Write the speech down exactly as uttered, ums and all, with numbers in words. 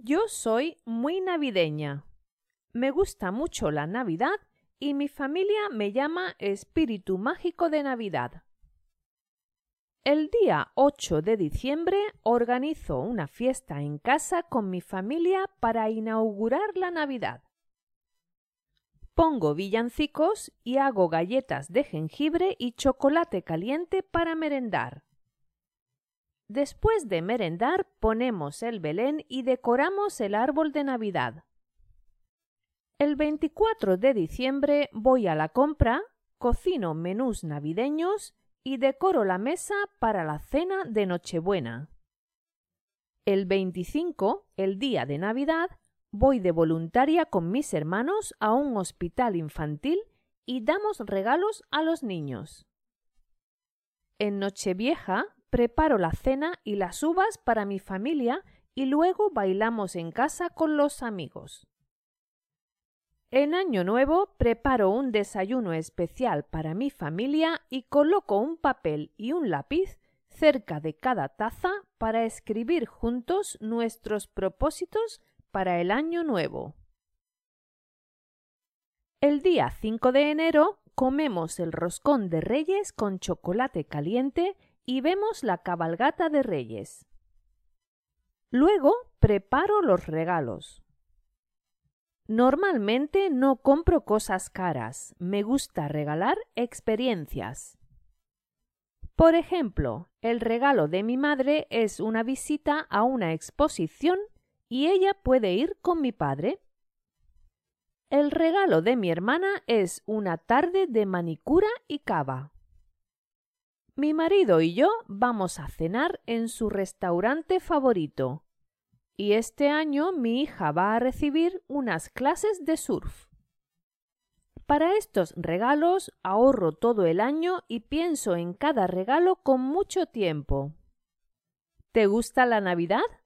Yo soy muy navideña. Me gusta mucho la Navidad y mi familia me llama Espíritu Mágico de Navidad. El día ocho de diciembre organizo una fiesta en casa con mi familia para inaugurar la Navidad. Pongo villancicos y hago galletas de jengibre y chocolate caliente para merendar. Después de merendar, ponemos el Belén y decoramos el árbol de Navidad. El veinticuatro de diciembre voy a la compra, cocino menús navideños y decoro la mesa para la cena de Nochebuena. El veinticinco, el día de Navidad, voy de voluntaria con mis hermanos a un hospital infantil y damos regalos a los niños. En Nochevieja preparo la cena y las uvas para mi familia y luego bailamos en casa con los amigos. En Año Nuevo preparo un desayuno especial para mi familia y coloco un papel y un lápiz cerca de cada taza para escribir juntos nuestros propósitos para el Año Nuevo. El día cinco de enero comemos el roscón de Reyes con chocolate caliente y vemos la cabalgata de Reyes. Luego preparo los regalos. Normalmente no compro cosas caras, me gusta regalar experiencias. Por ejemplo, el regalo de mi madre es una visita a una exposición y ella puede ir con mi padre. El regalo de mi hermana es una tarde de manicura y cava. Mi marido y yo vamos a cenar en su restaurante favorito. Y este año mi hija va a recibir unas clases de surf. Para estos regalos ahorro todo el año y pienso en cada regalo con mucho tiempo. ¿Te gusta la Navidad?